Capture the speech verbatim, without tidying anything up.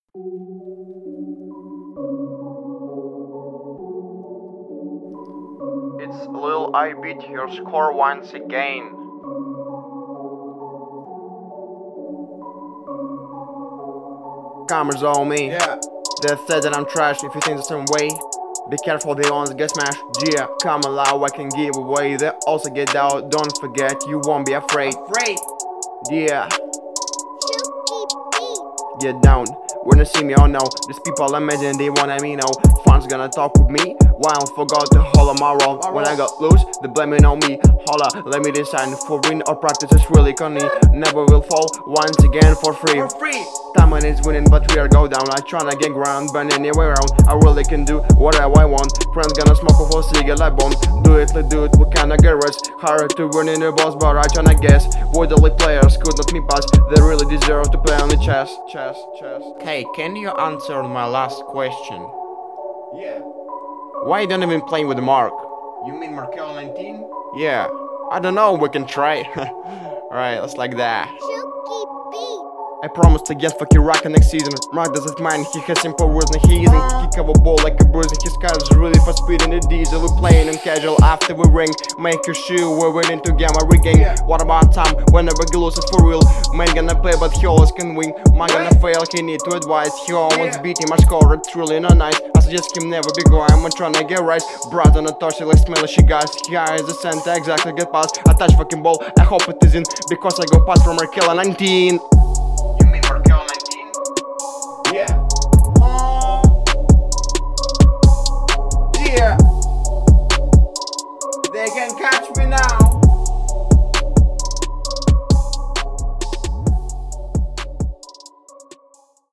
It's Lil I beat your score once again. Comers on me. Yeah. They said that I'm trash if you think the same way. Be careful, they want to get smashed. Yeah, come allow, I can give away. They also get out, don't forget, you won't be afraid. Afraid. Yeah. Get down, wanna see me, oh no. These people imagine they wanna me, no. Fans gonna talk with me, while I forgot to hold on my role. When I got loose, they blame it on me. Holla, let me decide for win or practice, it's really funny. Never will fall, once again for free. For free. Time when it's winning, but we are go down. I tryna get ground, but anywhere around. I really can do whatever I want. Friends gonna smoke a whole cigarette like bomb. Do it, let's do it, we kinda get rest. Hard to win in the boss, but I tryna guess. What the league players could not me pass. They really deserve to play on the chess. Chess, chess. Hey, can you answer my last question? Yeah. Why you don't even play with Mark? You mean Markel nineteen? Yeah, I don't know, we can try. Alright, let's like that. I promise to get fucking rockin' next season. Mark doesn't mind, he has simple words and he isn't kick of a ball like a bruise. His car is really fast speed in the diesel. We're playing in casual after we ring. Make your shoe, we're winning to gamma regain. Yeah. What about time? Whenever he loses for real. Man gonna play but he always can win. Man gonna fail, he need to advise. He almost Yeah. beat him, I score it truly not nice. I suggest him never be going, I'm tryna get right. Brat on a touch, like smell she guys. Here is the center, exactly get past. I touch fucking ball, I hope it is in. Because I go past from Markel nineteen.